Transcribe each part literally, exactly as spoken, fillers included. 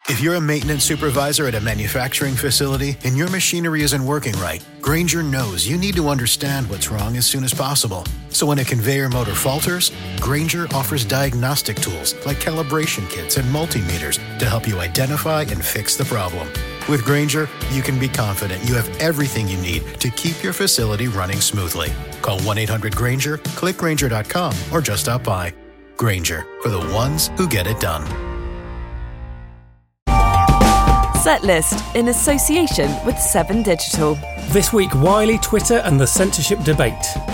If you're a maintenance supervisor at a manufacturing facility and your machinery isn't working right, Grainger knows you need to understand what's wrong as soon as possible. So when a conveyor motor falters, Grainger offers diagnostic tools like calibration kits and multimeters to help you identify and fix the problem. With Grainger, you can be confident you have everything you need to keep your facility running smoothly. Call one eight hundred Grainger, click Grainger dot com, or just stop by. Grainger, for the ones who get it done. Setlist in association with Seven Digital. This week, Wiley, Twitter and the censorship debate.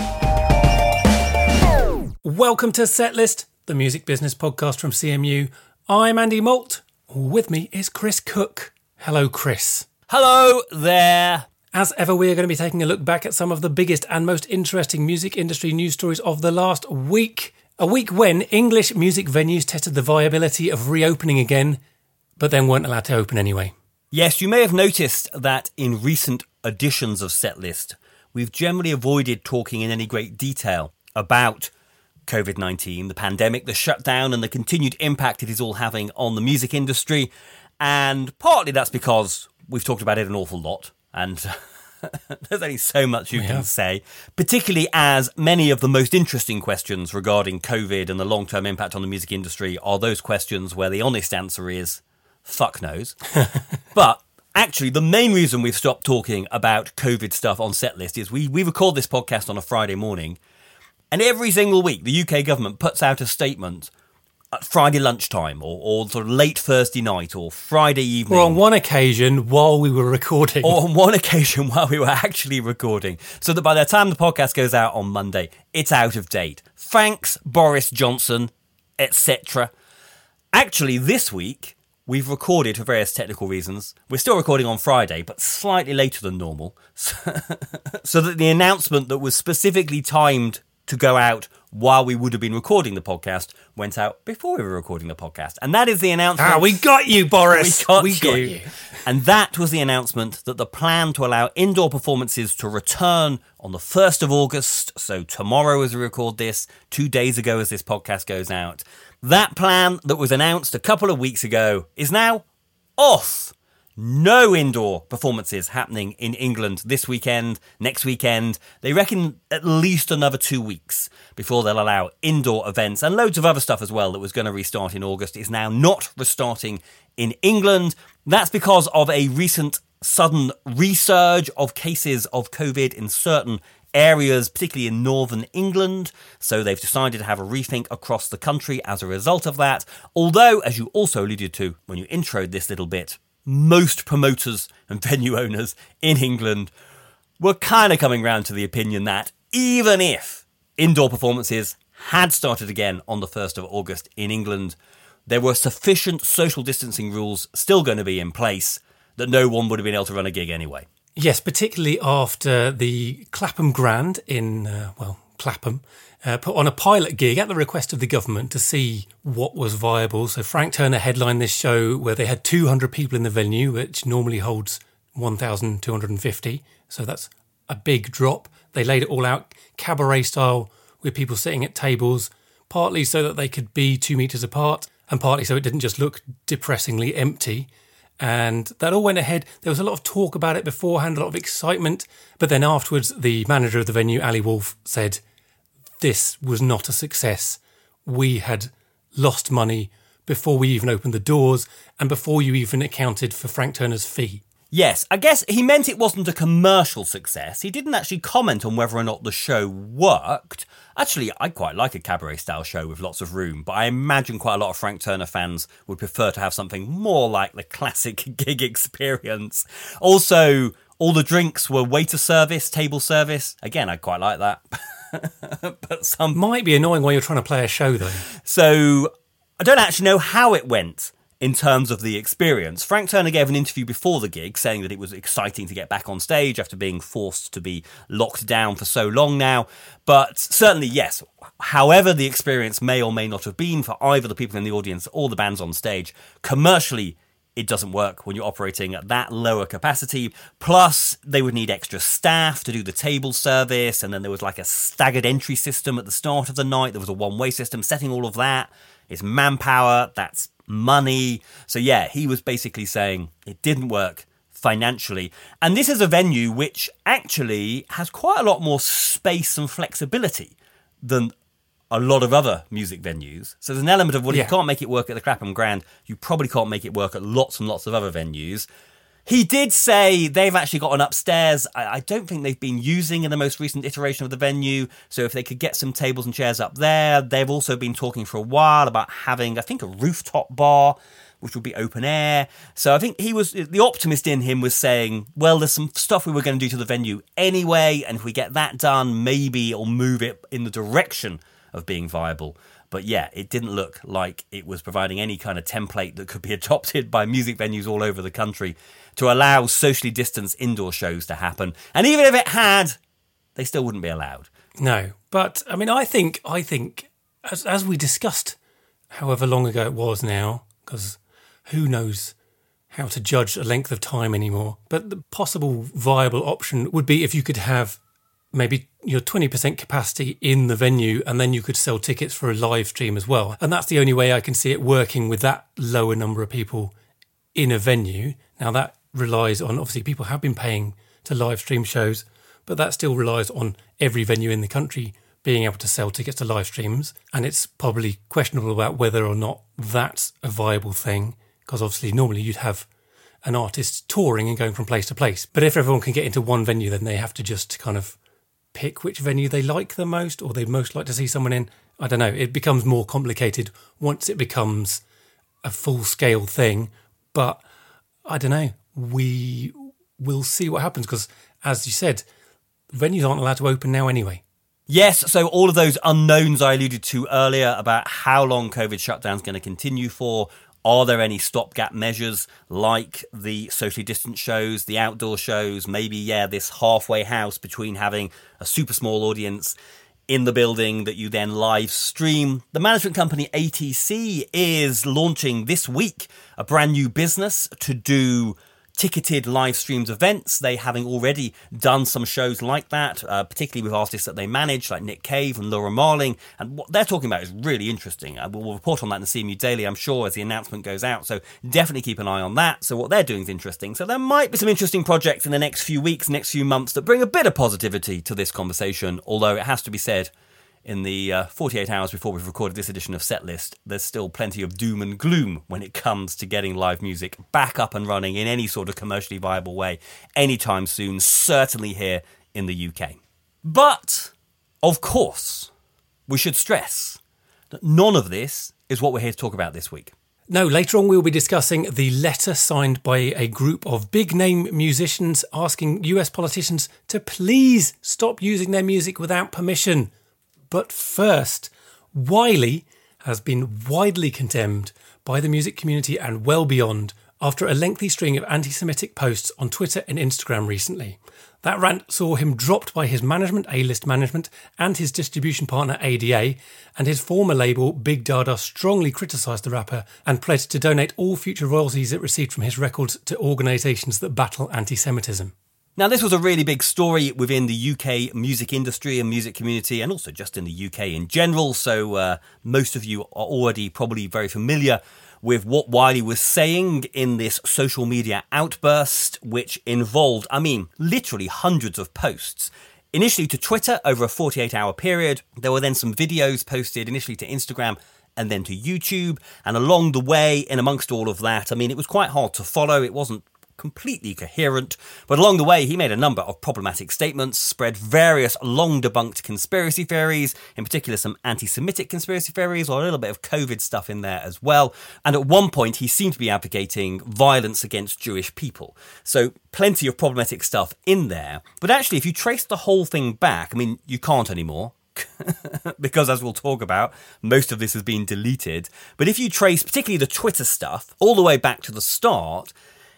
Welcome to Setlist, the music business podcast from C M U. I'm Andy Malt. With me is Chris Cook. Hello, Chris. Hello there. As ever, we are going to be taking a look back at some of the biggest and most interesting music industry news stories of the last week. A week when English music venues tested the viability of reopening again, but then weren't allowed to open anyway. Yes, you may have noticed that in recent editions of Setlist, we've generally avoided talking in any great detail about covid nineteen, the pandemic, the shutdown and the continued impact it is all having on the music industry. And partly that's because we've talked about it an awful lot and there's only so much you yeah. can say, particularly as many of the most interesting questions regarding COVID and the long-term impact on the music industry are those questions where the honest answer is fuck knows. But actually, the main reason we've stopped talking about COVID stuff on Setlist is we, we record this podcast on a Friday morning, and every single week the U K government puts out a statement at Friday lunchtime or, or sort of late Thursday night or Friday evening. Or on one occasion while we were recording. Or on one occasion while we were actually recording. So that by the time the podcast goes out on Monday, it's out of date. Thanks, Boris Johnson, et cetera. Actually, this week, we've recorded for various technical reasons. We're still recording on Friday, but slightly later than normal. So that the announcement that was specifically timed to go out while we would have been recording the podcast went out before we were recording the podcast. And that is the announcement. Ah, we got you, Boris. We got, we you. got you. And that was the announcement that the plan to allow indoor performances to return on the first of August, so tomorrow as we record this, two days ago as this podcast goes out, that plan that was announced a couple of weeks ago is now off. No indoor performances happening in England this weekend, next weekend. They reckon at least another two weeks before they'll allow indoor events and loads of other stuff as well that was going to restart in August is now not restarting in England. That's because of a recent sudden resurge of cases of COVID in certain areas, particularly in northern England. So they've decided to have a rethink across the country as a result of that. Although, as you also alluded to when you introed this little bit, most promoters and venue owners in England were kind of coming round to the opinion that even if indoor performances had started again on the first of August in England, there were sufficient social distancing rules still going to be in place that no one would have been able to run a gig anyway. Yes, particularly after the Clapham Grand in, uh, well, Clapham, uh, put on a pilot gig at the request of the government to see what was viable. So Frank Turner headlined this show where they had two hundred people in the venue, which normally holds one thousand two hundred fifty. So that's a big drop. They laid it all out cabaret style with people sitting at tables, partly so that they could be two metres apart and partly so it didn't just look depressingly empty. And that all went ahead. There was a lot of talk about it beforehand, a lot of excitement. But then afterwards, the manager of the venue, Ali Wolf, said, this was not a success. We had lost money before we even opened the doors and before you even accounted for Frank Turner's fee. Yes, I guess he meant it wasn't a commercial success. He didn't actually comment on whether or not the show worked. Actually, I quite like a cabaret-style show with lots of room, but I imagine quite a lot of Frank Turner fans would prefer to have something more like the classic gig experience. Also, all the drinks were waiter service, table service. Again, I quite like that. But some might be annoying while you're trying to play a show, though. So, I don't actually know how it went in terms of the experience. Frank Turner gave an interview before the gig saying that it was exciting to get back on stage after being forced to be locked down for so long now. But certainly, yes, however the experience may or may not have been for either the people in the audience or the bands on stage, commercially, it doesn't work when you're operating at that lower capacity. Plus, they would need extra staff to do the table service. And then there was like a staggered entry system at the start of the night. There was a one-way system setting all of that. It's manpower. That's money. So yeah, he was basically saying it didn't work financially. And this is a venue which actually has quite a lot more space and flexibility than a lot of other music venues. So there's an element of, well, if yeah. you can't make it work at the Clapham Grand, you probably can't make it work at lots and lots of other venues. He did say they've actually got an upstairs. I, I don't think they've been using in the most recent iteration of the venue. So if they could get some tables and chairs up there. They've also been talking for a while about having, I think, a rooftop bar, which would be open air. So I think he was, the optimist in him was saying, well, there's some stuff we were going to do to the venue anyway, and if we get that done, maybe it'll move it in the direction of being viable. But yeah, it didn't look like it was providing any kind of template that could be adopted by music venues all over the country to allow socially distanced indoor shows to happen. And even if it had, they still wouldn't be allowed. No, but I mean, I think, I think, as as we discussed, however long ago it was now, because who knows how to judge a length of time anymore. But the possible viable option would be if you could have maybe your twenty percent capacity in the venue, and then you could sell tickets for a live stream as well. And that's the only way I can see it working with that lower number of people in a venue. Now that relies on, obviously people have been paying to live stream shows, but that still relies on every venue in the country being able to sell tickets to live streams. And it's probably questionable about whether or not that's a viable thing, because obviously normally you'd have an artist touring and going from place to place. But if everyone can get into one venue, then they have to just kind of pick which venue they like the most, or they'd most like to see someone in. I don't know. It becomes more complicated once it becomes a full-scale thing. But I don't know. We will see what happens, because, as you said, venues aren't allowed to open now anyway. Yes, so all of those unknowns I alluded to earlier about how long COVID shutdown's going to continue for. Are there any stopgap measures like the socially distant shows, the outdoor shows, maybe, yeah, this halfway house between having a super small audience in the building that you then live stream? The management company A T C is launching this week a brand new business to do ticketed live streamed events. They having already done some shows like that, uh, particularly with artists that they manage, like Nick Cave and Laura Marling. And what they're talking about is really interesting. Uh, we'll report on that in the C M U Daily, I'm sure, as the announcement goes out. So definitely keep an eye on that. So what they're doing is interesting. So there might be some interesting projects in the next few weeks, next few months that bring a bit of positivity to this conversation. Although it has to be said, in the uh, forty-eight hours before we've recorded this edition of Setlist, there's still plenty of doom and gloom when it comes to getting live music back up and running in any sort of commercially viable way anytime soon, certainly here in the U K. But, of course, we should stress that none of this is what we're here to talk about this week. No, later on we'll be discussing the letter signed by a group of big-name musicians asking U S politicians to please stop using their music without permission. But first, Wiley has been widely condemned by the music community and well beyond after a lengthy string of anti-Semitic posts on Twitter and Instagram recently. That rant saw him dropped by his management, A-List Management, and his distribution partner A D A, and his former label Big Dada strongly criticised the rapper and pledged to donate all future royalties it received from his records to organisations that battle anti-Semitism. Now, this was a really big story within the U K music industry and music community, and also just in the U K in general. So uh, most of you are already probably very familiar with what Wiley was saying in this social media outburst, which involved, I mean, literally hundreds of posts. Initially to Twitter over a forty-eight hour period. There were then some videos posted initially to Instagram and then to YouTube. And along the way, in amongst all of that, I mean, it was quite hard to follow. It wasn't completely coherent, but along the way he made a number of problematic statements, spread various long debunked conspiracy theories, in particular some anti-Semitic conspiracy theories, or a little bit of COVID stuff in there as well. And at one point he seemed to be advocating violence against Jewish people. So plenty of problematic stuff in there. But actually, if you trace the whole thing back, I mean, you can't anymore, because as we'll talk about, most of this has been deleted. But if you trace particularly the Twitter stuff all the way back to the start,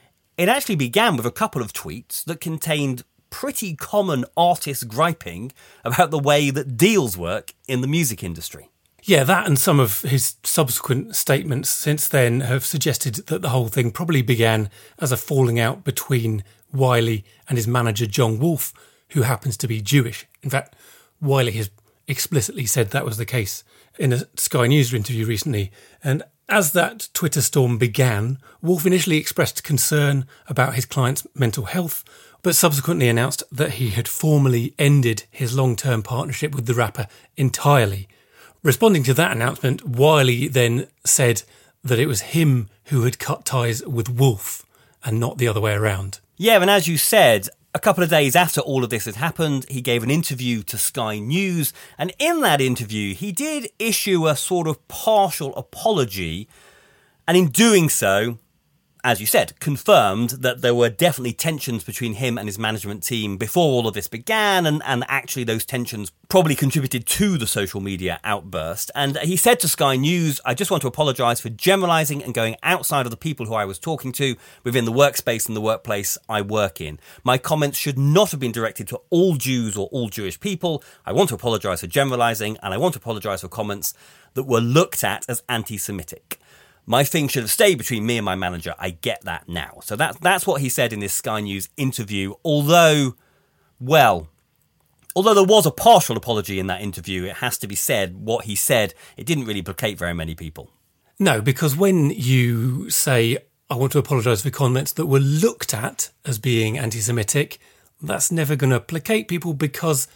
it actually began with a couple of tweets that contained pretty common artist griping about the way that deals work in the music industry. Yeah, that and some of his subsequent statements since then have suggested that the whole thing probably began as a falling out between Wiley and his manager John Wolfe, who happens to be Jewish. In fact, Wiley has explicitly said that was the case in a Sky News interview recently. And As that Twitter storm began, Wolf initially expressed concern about his client's mental health, but subsequently announced that he had formally ended his long-term partnership with the rapper entirely. Responding to that announcement, Wiley then said that it was him who had cut ties with Wolf and not the other way around. Yeah, and as you said, a couple of days after all of this had happened, he gave an interview to Sky News, and in that interview, he did issue a sort of partial apology, and in doing so, as you said, confirmed that there were definitely tensions between him and his management team before all of this began, and, and actually those tensions probably contributed to the social media outburst. And he said to Sky News, "I just want to apologise for generalising and going outside of the people who I was talking to within the workspace and the workplace I work in. My comments should not have been directed to all Jews or all Jewish people. I want to apologise for generalising, and I want to apologise for comments that were looked at as anti-Semitic. My thing should have stayed between me and my manager. I get that now." So that, that's what he said in this Sky News interview. Although, well, although there was a partial apology in that interview, it has to be said, what he said, it didn't really placate very many people. No, because when you say, "I want to apologise for comments that were looked at as being anti-Semitic," that's never going to placate people because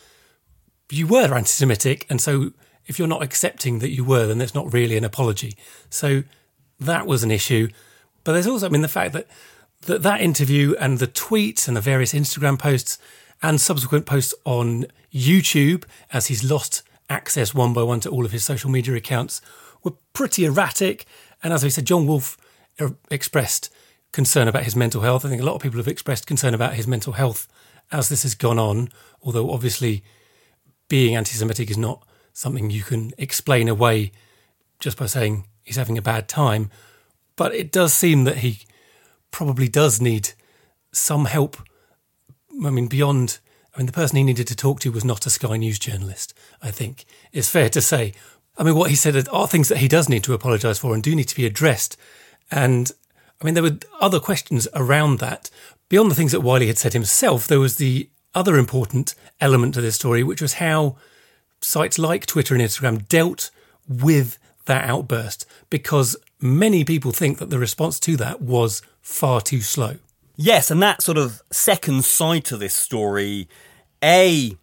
you were anti-Semitic. And so if you're not accepting that you were, then that's not really an apology. So that was an issue. But there's also, I mean, the fact that, that that interview and the tweets and the various Instagram posts and subsequent posts on YouTube, as he's lost access one by one to all of his social media accounts, were pretty erratic. And as I said, John Wolf expressed concern about his mental health. I think a lot of people have expressed concern about his mental health as this has gone on, although obviously being anti-Semitic is not something you can explain away just by saying he's having a bad time. But it does seem that he probably does need some help. I mean, beyond, I mean, the person he needed to talk to was not a Sky News journalist, I think. It's fair to say. I mean, what he said are things that he does need to apologise for and do need to be addressed. And, I mean, there were other questions around that. Beyond the things that Wiley had said himself, there was the other important element to this story, which was how sites like Twitter and Instagram dealt with that outburst, because many people think that the response to that was far too slow. Yes, and that sort of second side to this story, A,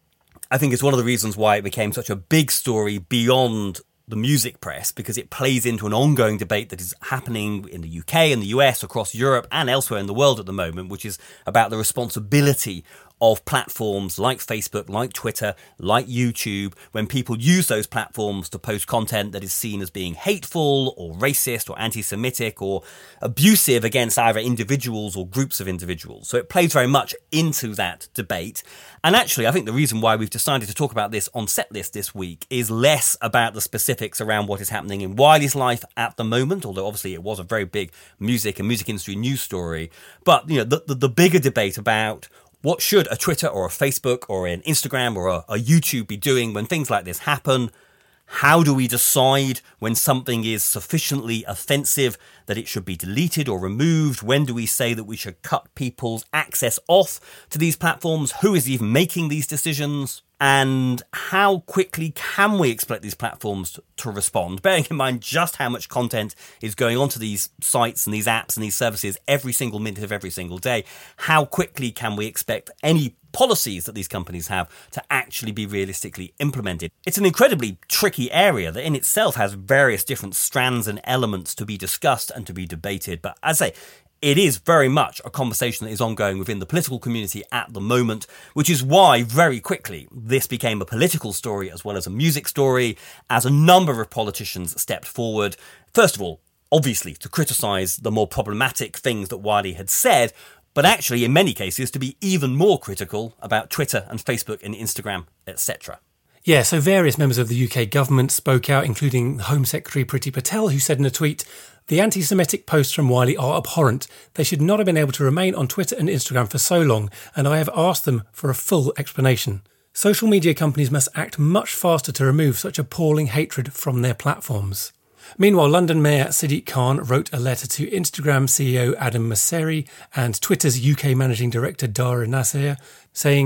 I think is one of the reasons why it became such a big story beyond the music press, because it plays into an ongoing debate that is happening in the U K and the U S, across Europe and elsewhere in the world at the moment, which is about the responsibility of platforms like Facebook, like Twitter, like YouTube, when people use those platforms to post content that is seen as being hateful or racist or anti-Semitic or abusive against either individuals or groups of individuals. So it plays very much into that debate. And actually, I think the reason why we've decided to talk about this on Setlist this week is less about the specifics around what is happening in Wiley's life at the moment, although obviously it was a very big music and music industry news story. But, you know, the, the, the bigger debate about what should a Twitter or a Facebook or an Instagram or a, a YouTube be doing when things like this happen? How do we decide when something is sufficiently offensive that it should be deleted or removed? When do we say that we should cut people's access off to these platforms? Who is even making these decisions? And how quickly can we expect these platforms to, to respond? Bearing in mind just how much content is going onto these sites and these apps and these services every single minute of every single day, how quickly can we expect any policies that these companies have to actually be realistically implemented? It's an incredibly tricky area that in itself has various different strands and elements to be discussed and to be debated. But as I say, it is very much a conversation that is ongoing within the political community at the moment, which is why very quickly this became a political story as well as a music story, as a number of politicians stepped forward. First of all, obviously to criticise the more problematic things that Wiley had said, but actually in many cases to be even more critical about Twitter and Facebook and Instagram, et cetera. Yeah, so various members of the U K government spoke out, including Home Secretary Priti Patel, who said in a tweet, "The anti-Semitic posts from Wiley are abhorrent. They should not have been able to remain on Twitter and Instagram for so long, and I have asked them for a full explanation. Social media companies must act much faster to remove such appalling hatred from their platforms." Meanwhile, London Mayor Sadiq Khan wrote a letter to Instagram C E O Adam Mosseri and Twitter's U K Managing Director Dara Nasser saying,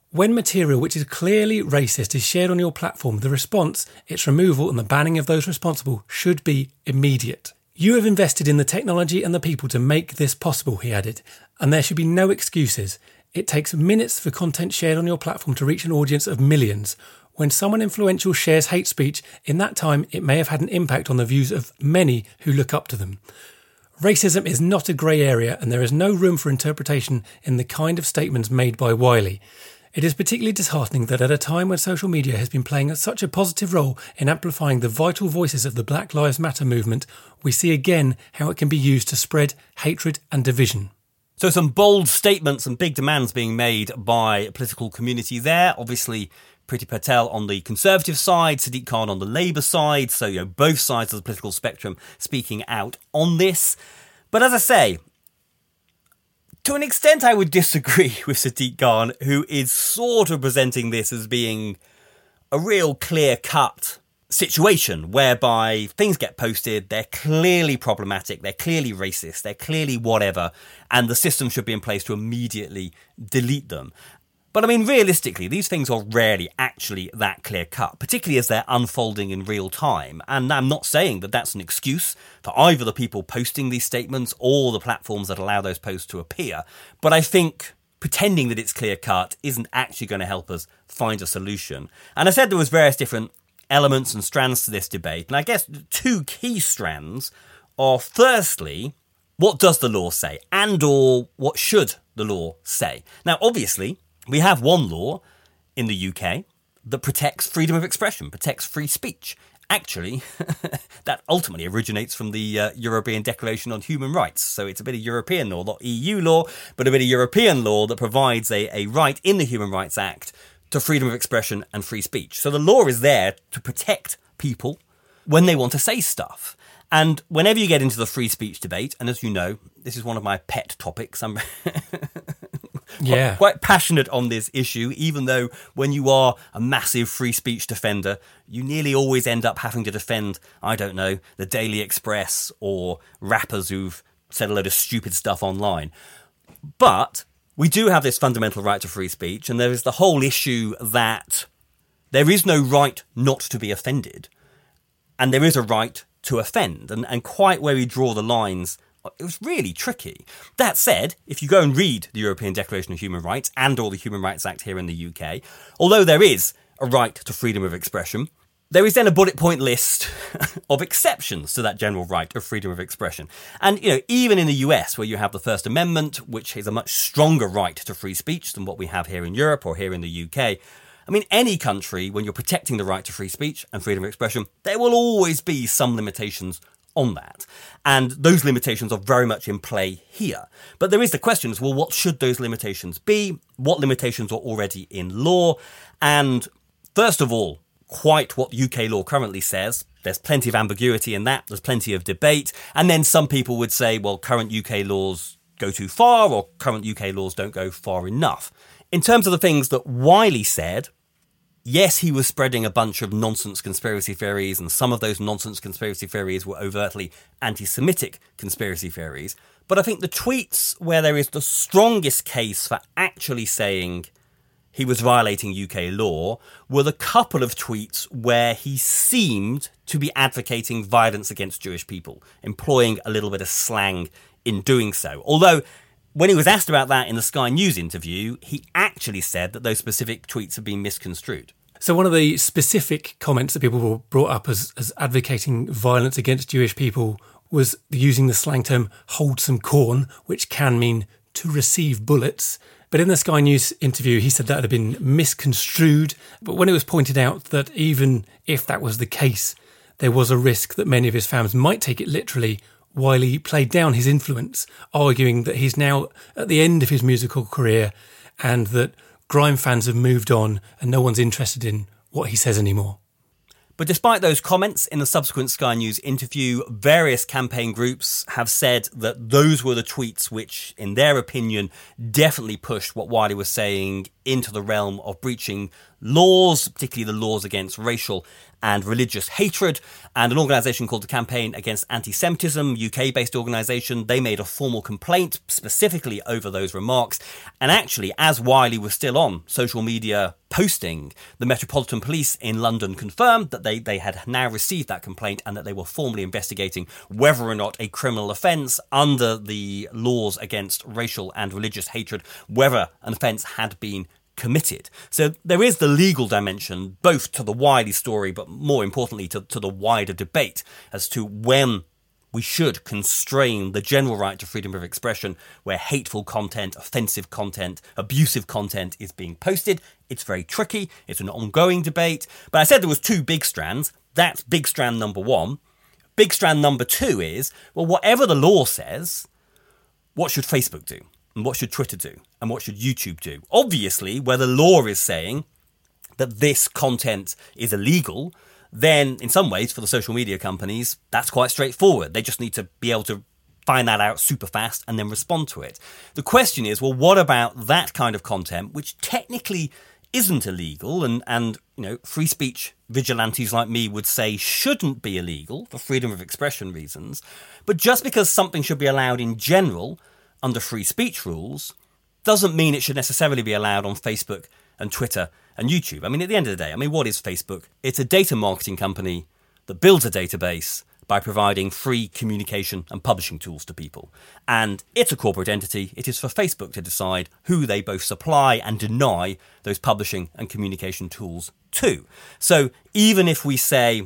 When material which is clearly racist is shared on your platform, the response, its removal and the banning of those responsible should be immediate. You have invested in the technology and the people to make this possible, he added, and there should be no excuses. It takes minutes for content shared on your platform to reach an audience of millions. When someone influential shares hate speech, in that time it may have had an impact on the views of many who look up to them. Racism is not a grey area, and there is no room for interpretation in the kind of statements made by Wiley. It is particularly disheartening that at a time when social media has been playing such a positive role in amplifying the vital voices of the Black Lives Matter movement, we see again how it can be used to spread hatred and division. So some bold statements and big demands being made by a political community there. Obviously, Priti Patel on the Conservative side, Sadiq Khan on the Labour side. So, you know, both sides of the political spectrum speaking out on this. But as I say, to an extent I would disagree with Sadiq Khan, who is sort of presenting this as being a real clear-cut situation whereby things get posted, they're clearly problematic, they're clearly racist, they're clearly whatever, and the system should be in place to immediately delete them. But I mean, realistically, these things are rarely actually that clear-cut, particularly as they're unfolding in real time. And I'm not saying that that's an excuse for either the people posting these statements or the platforms that allow those posts to appear. But I think pretending that it's clear-cut isn't actually going to help us find a solution. And I said there was various different elements and strands to this debate. And I guess the two key strands are, firstly, what does the law say? And or what should the law say? Now, obviously, we have one law in the U K that protects freedom of expression, protects free speech. Actually, that ultimately originates from the uh, European Declaration on Human Rights. So it's a bit of European law, not E U law, but a bit of European law that provides a, a right in the Human Rights Act to freedom of expression and free speech. So the law is there to protect people when they want to say stuff. And whenever you get into the free speech debate, and as you know, this is one of my pet topics, I'm yeah. quite passionate on this issue, even though when you are a massive free speech defender, you nearly always end up having to defend, I don't know, the Daily Express or rappers who've said a load of stupid stuff online. But we do have this fundamental right to free speech, and there is the whole issue that there is no right not to be offended, and there is a right to offend, and, and quite where we draw the lines, it was really tricky. That said, if you go and read the European Declaration of Human Rights and or the Human Rights Act here in the U K, although there is a right to freedom of expression, there is then a bullet point list of exceptions to that general right of freedom of expression. And, you know, even in the U S, where you have the First Amendment, which is a much stronger right to free speech than what we have here in Europe or here in the U K, I mean, any country, when you're protecting the right to free speech and freedom of expression, there will always be some limitations on that. And those limitations are very much in play here. But there is the question as well, what should those limitations be? What limitations are already in law? And first of all, quite what U K law currently says. There's plenty of ambiguity in that. There's plenty of debate. And then some people would say, well, current U K laws go too far, or current U K laws don't go far enough. In terms of the things that Wiley said, yes, he was spreading a bunch of nonsense conspiracy theories, and some of those nonsense conspiracy theories were overtly anti-Semitic conspiracy theories. But I think the tweets where there is the strongest case for actually saying he was violating U K law were the couple of tweets where he seemed to be advocating violence against Jewish people, employing a little bit of slang in doing so. Although, when he was asked about that in the Sky News interview, he actually said that those specific tweets had been misconstrued. So one of the specific comments that people brought up as, as advocating violence against Jewish people was using the slang term hold some corn, which can mean to receive bullets. But in the Sky News interview, he said that had been misconstrued. But when it was pointed out that even if that was the case, there was a risk that many of his fans might take it literally, Wiley played down his influence, arguing that he's now at the end of his musical career and that grime fans have moved on and no one's interested in what he says anymore. But despite those comments in the subsequent Sky News interview, various campaign groups have said that those were the tweets which, in their opinion, definitely pushed what Wiley was saying into the realm of breaching laws, particularly the laws against racial and religious hatred. And an organisation called the Campaign Against Anti-Semitism, U K-based organisation, they made a formal complaint specifically over those remarks. And actually, as Wiley was still on social media posting, the Metropolitan Police in London confirmed that they, they had now received that complaint and that they were formally investigating whether or not a criminal offence under the laws against racial and religious hatred, whether an offence had been committed. So there is the legal dimension, both to the Wiley story, but more importantly to, to the wider debate as to when we should constrain the general right to freedom of expression where hateful content, offensive content, abusive content is being posted. It's very tricky. It's an ongoing debate. But I said there was two big strands. That's big strand number one. Big strand number two is, well, whatever the law says, what should Facebook do? And what should Twitter do? And what should YouTube do? Obviously, where the law is saying that this content is illegal, then in some ways for the social media companies, that's quite straightforward. They just need to be able to find that out super fast and then respond to it. The question is, well, what about that kind of content, which technically isn't illegal and, and you know, free speech vigilantes like me would say shouldn't be illegal for freedom of expression reasons. But just because something should be allowed in general under free speech rules doesn't mean it should necessarily be allowed on Facebook and Twitter and YouTube. I mean, at the end of the day, I mean, what is Facebook? It's a data marketing company that builds a database by providing free communication and publishing tools to people. And it's a corporate entity. It is for Facebook to decide who they both supply and deny those publishing and communication tools to. So even if we say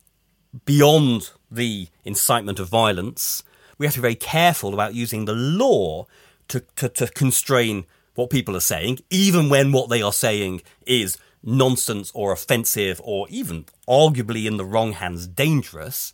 beyond the incitement of violence, we have to be very careful about using the law to, to, to constrain what people are saying, even when what they are saying is nonsense or offensive or even arguably in the wrong hands dangerous.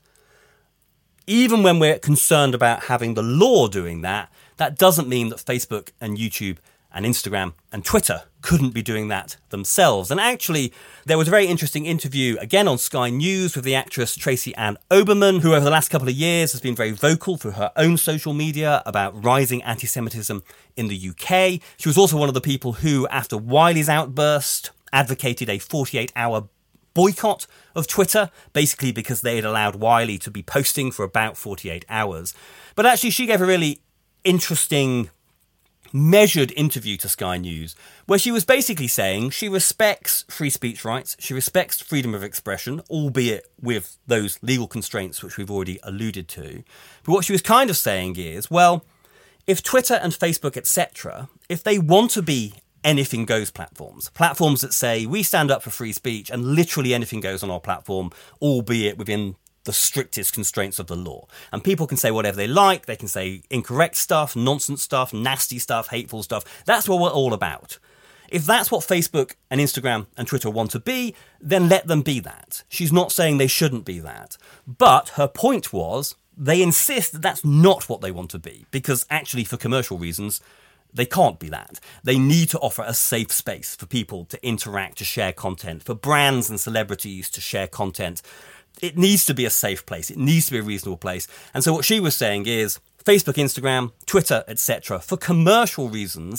Even when we're concerned about having the law doing that, that doesn't mean that Facebook and YouTube and Instagram and Twitter couldn't be doing that themselves. And actually, there was a very interesting interview, again on Sky News, with the actress Tracy Ann Oberman, who over the last couple of years has been very vocal through her own social media about rising anti-Semitism in the U K. She was also one of the people who, after Wiley's outburst, advocated a forty-eight hour boycott of Twitter, basically because they had allowed Wiley to be posting for about forty-eight hours. But actually, she gave a really interesting, measured interview to Sky News, where she was basically saying she respects free speech rights, she respects freedom of expression, albeit with those legal constraints which we've already alluded to. But what she was kind of saying is, well, if Twitter and Facebook, et cetera, if they want to be anything goes platforms, platforms that say we stand up for free speech and literally anything goes on our platform, albeit within the strictest constraints of the law. And people can say whatever they like. They can say incorrect stuff, nonsense stuff, nasty stuff, hateful stuff. That's what we're all about. If that's what Facebook and Instagram and Twitter want to be, then let them be that. She's not saying they shouldn't be that. But her point was they insist that that's not what they want to be, because actually for commercial reasons, they can't be that. They need to offer a safe space for people to interact, to share content, for brands and celebrities to share content. It needs to be a safe place. It needs to be a reasonable place. And so what she was saying is Facebook, Instagram, Twitter, et cetera, for commercial reasons,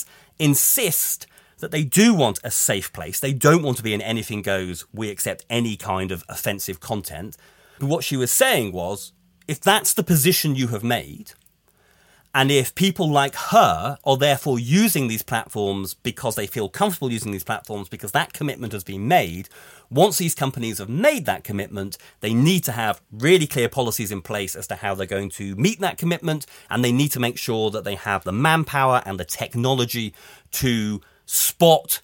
insist that they do want a safe place. They don't want to be an anything goes, we accept any kind of offensive content. But what she was saying was, if that's the position you have made, and if people like her are therefore using these platforms because they feel comfortable using these platforms because that commitment has been made, once these companies have made that commitment, they need to have really clear policies in place as to how they're going to meet that commitment, and they need to make sure that they have the manpower and the technology to spot,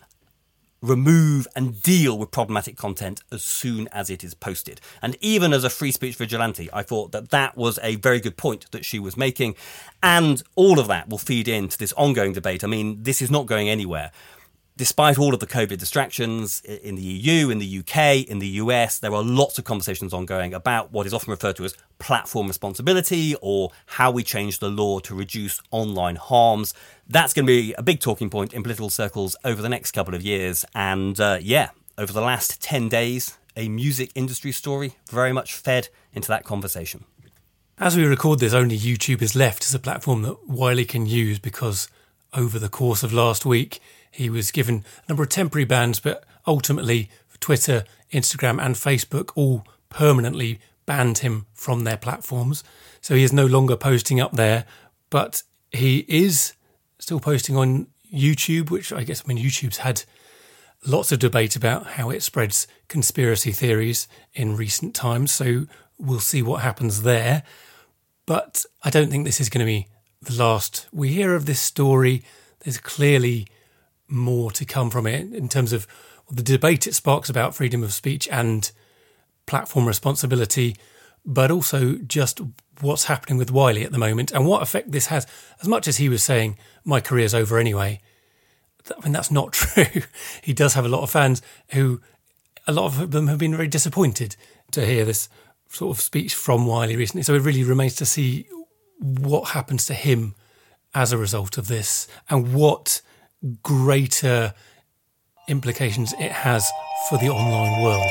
remove and deal with problematic content as soon as it is posted. And even as a free speech vigilante, I thought that that was a very good point that she was making. And all of that will feed into this ongoing debate. I mean, this is not going anywhere. Despite all of the COVID distractions in the E U, in the U K, in the U S, there are lots of conversations ongoing about what is often referred to as platform responsibility, or how we change the law to reduce online harms. That's going to be a big talking point in political circles over the next couple of years. And uh, yeah, over the last ten days, a music industry story very much fed into that conversation. As we record this, only YouTube is left as a platform that Wiley can use, because over the course of last week, he was given a number of temporary bans, but ultimately Twitter, Instagram and Facebook all permanently banned him from their platforms. So he is no longer posting up there, but he is still posting on YouTube, which I guess, I mean, YouTube's had lots of debate about how it spreads conspiracy theories in recent times. So we'll see what happens there. But I don't think this is going to be the last we hear of this story. There's clearly more to come from it in terms of the debate it sparks about freedom of speech and platform responsibility, but also just what's happening with Wiley at the moment and what effect this has. As much as he was saying, my career's over anyway, I mean, that's not true. He does have a lot of fans who, a lot of them have been very disappointed to hear this sort of speech from Wiley recently. So it really remains to see what happens to him as a result of this and what greater implications it has for the online world.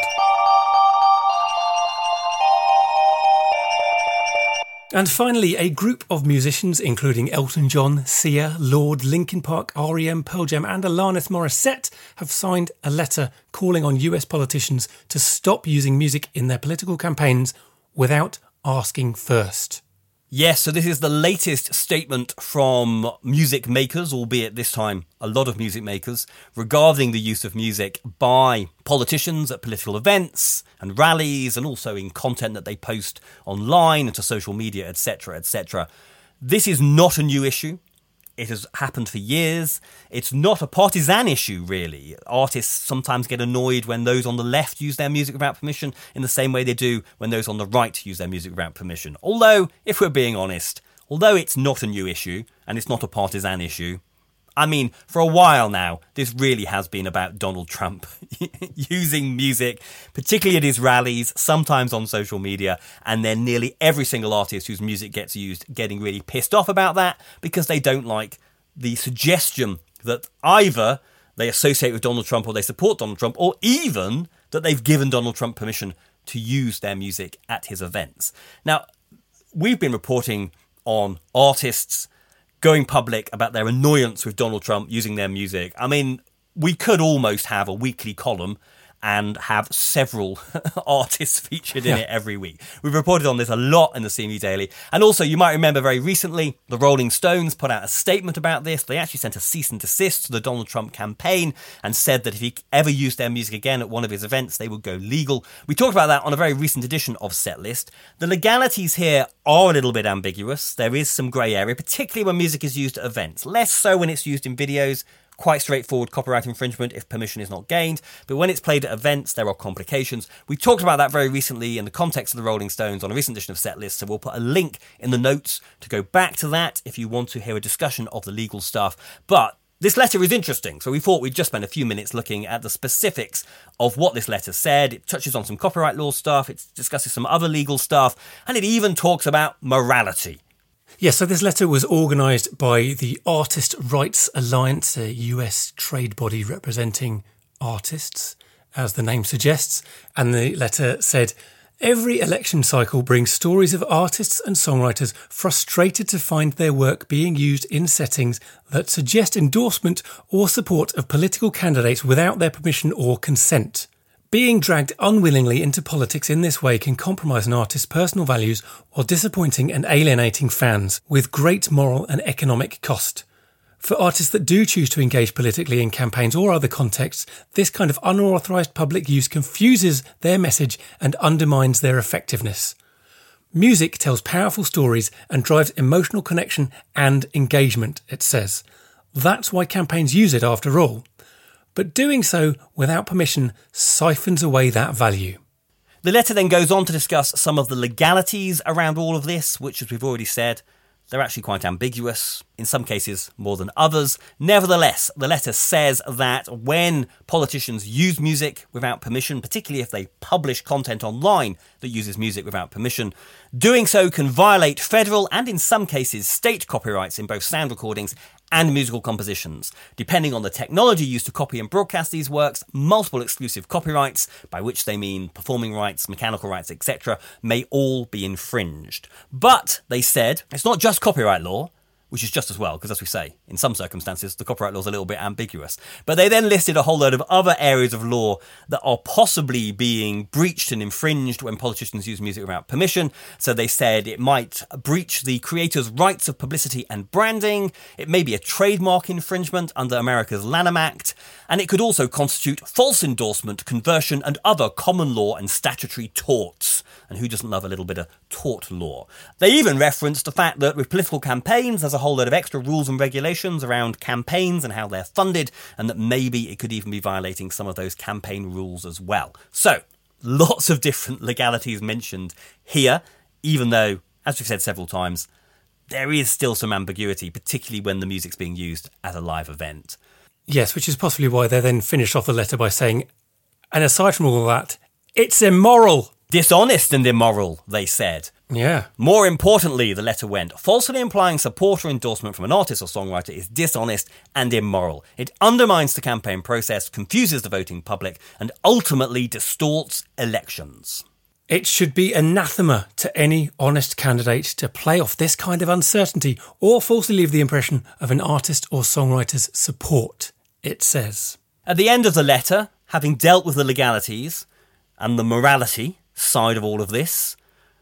And finally, a group of musicians, including Elton John, Sia, Lorde, Linkin Park, R E M, Pearl Jam and Alanis Morissette, have signed a letter calling on U S politicians to stop using music in their political campaigns without asking first. Yes, so this is the latest statement from music makers, albeit this time a lot of music makers, regarding the use of music by politicians at political events and rallies and also in content that they post online and to social media, et cetera, et cetera. This is not a new issue. It has happened for years. It's not a partisan issue, really. Artists sometimes get annoyed when those on the left use their music without permission in the same way they do when those on the right use their music without permission. Although, if we're being honest, although it's not a new issue and it's not a partisan issue, I mean, for a while now, this really has been about Donald Trump using music, particularly at his rallies, sometimes on social media, and then nearly every single artist whose music gets used getting really pissed off about that because they don't like the suggestion that either they associate with Donald Trump or they support Donald Trump, or even that they've given Donald Trump permission to use their music at his events. Now, we've been reporting on artists going public about their annoyance with Donald Trump using their music. I mean, we could almost have a weekly column and have several artists featured in yeah. it every week. We've reported on this a lot in the C M E Daily. And also, you might remember very recently, the Rolling Stones put out a statement about this. They actually sent a cease and desist to the Donald Trump campaign and said that if he ever used their music again at one of his events, they would go legal. We talked about that on a very recent edition of Setlist. The legalities here are a little bit ambiguous. There is some grey area, particularly when music is used at events. Less so when it's used in videos. Quite straightforward copyright infringement if permission is not gained. But when it's played at events, there are complications. We talked about that very recently in the context of the Rolling Stones on a recent edition of Setlist, so we'll put a link in the notes to go back to that if you want to hear a discussion of the legal stuff. But this letter is interesting, so we thought we'd just spend a few minutes looking at the specifics of what this letter said. It touches on some copyright law stuff, it discusses some other legal stuff, and it even talks about morality. Yes, so this letter was organised by the Artist Rights Alliance, a U S trade body representing artists, as the name suggests. And the letter said, every election cycle brings stories of artists and songwriters frustrated to find their work being used in settings that suggest endorsement or support of political candidates without their permission or consent. Being dragged unwillingly into politics in this way can compromise an artist's personal values while disappointing and alienating fans with great moral and economic cost. For artists that do choose to engage politically in campaigns or other contexts, this kind of unauthorised public use confuses their message and undermines their effectiveness. Music tells powerful stories and drives emotional connection and engagement, it says. That's why campaigns use it after all. But doing so without permission siphons away that value. The letter then goes on to discuss some of the legalities around all of this, which, as we've already said, they're actually quite ambiguous, in some cases more than others. Nevertheless, the letter says that when politicians use music without permission, particularly if they publish content online that uses music without permission, doing so can violate federal and, in some cases, state copyrights in both sound recordings and musical compositions. Depending on the technology used to copy and broadcast these works, multiple exclusive copyrights, by which they mean performing rights, mechanical rights, et cetera, may all be infringed. But, they said, it's not just copyright law. which is just as well, because as we say, in some circumstances, the copyright law is a little bit ambiguous. But they then listed a whole load of other areas of law that are possibly being breached and infringed when politicians use music without permission. So they said it might breach the creator's rights of publicity and branding, it may be a trademark infringement under America's Lanham Act, and it could also constitute false endorsement, conversion, and other common law and statutory torts. And who doesn't love a little bit of tort law? They even referenced the fact that with political campaigns, there's a whole load of extra rules and regulations around campaigns and how they're funded, and that maybe it could even be violating some of those campaign rules as well. So, lots of different legalities mentioned here, even though, as we've said several times, there is still some ambiguity, particularly when the music's being used at a live event. Yes, which is possibly why they then finished off the letter by saying, and aside from all that, it's immoral. Dishonest and immoral, they said. Yeah. More importantly, the letter went, falsely implying support or endorsement from an artist or songwriter is dishonest and immoral. It undermines the campaign process, confuses the voting public, and ultimately distorts elections. It should be anathema to any honest candidate to play off this kind of uncertainty or falsely leave the impression of an artist or songwriter's support, it says. At the end of the letter, having dealt with the legalities and the morality side of all of this,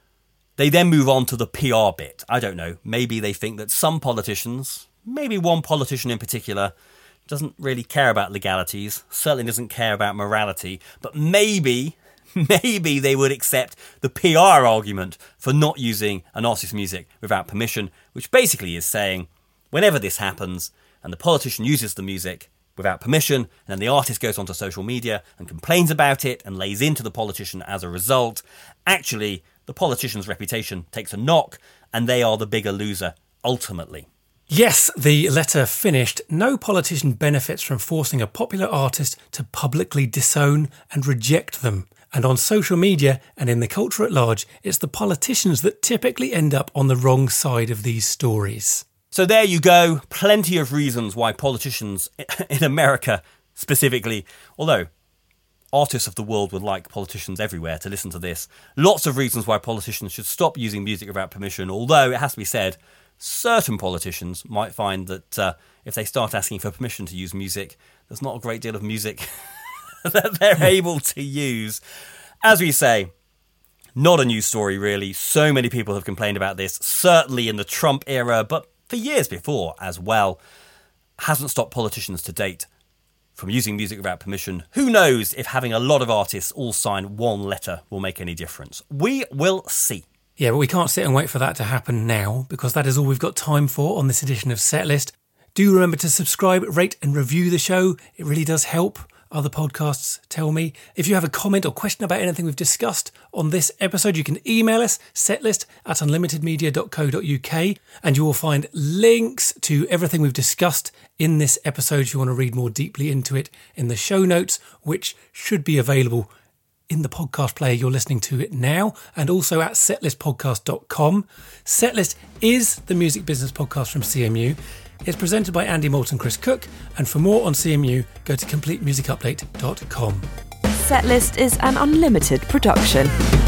they then move on to the P R bit. I don't know, maybe they think that some politicians, maybe one politician in particular, doesn't really care about legalities, certainly doesn't care about morality, but maybe, maybe they would accept the P R argument for not using an artist's music without permission, which basically is saying, whenever this happens and the politician uses the music without permission, and then the artist goes onto social media and complains about it and lays into the politician as a result, actually, the politician's reputation takes a knock, and they are the bigger loser, ultimately. Yes, the letter finished. No politician benefits from forcing a popular artist to publicly disown and reject them. And on social media and in the culture at large, it's the politicians that typically end up on the wrong side of these stories. So there you go. Plenty of reasons why politicians in America specifically, although artists of the world would like politicians everywhere to listen to this, lots of reasons why politicians should stop using music without permission, although it has to be said, certain politicians might find that uh, if they start asking for permission to use music, there's not a great deal of music that they're able to use. As we say, not a new story really. So many people have complained about this, certainly in the Trump era, but for years before as well. Hasn't stopped politicians to date from using music without permission. Who knows if having a lot of artists all sign one letter will make any difference? We will see. Yeah, but we can't sit and wait for that to happen now, because that is all we've got time for on this edition of Setlist. Do remember to subscribe, rate and review the show. It really does help other podcasts tell me. If you have a comment or question about anything we've discussed on this episode, you can email us, setlist at unlimited media dot co dot uk, and you will find links to everything we've discussed in this episode if you want to read more deeply into it in the show notes, which should be available in the podcast player you're listening to it now, and also at setlist podcast dot com. Setlist is the music business podcast from C M U. It's presented by Andy Moult and Chris Cook, and for more on C M U, go to complete music update dot com. Setlist is an unlimited production.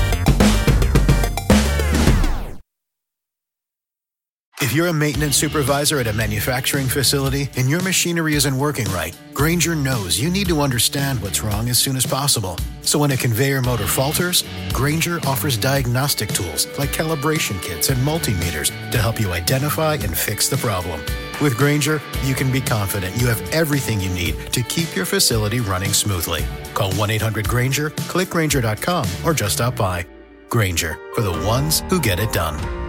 If you're a maintenance supervisor at a manufacturing facility and your machinery isn't working right, Grainger knows you need to understand what's wrong as soon as possible. So when a conveyor motor falters, Grainger offers diagnostic tools like calibration kits and multimeters to help you identify and fix the problem. With Grainger, you can be confident you have everything you need to keep your facility running smoothly. Call one eight hundred Grainger, click Grainger dot com, or just stop by. Grainger, for the ones who get it done.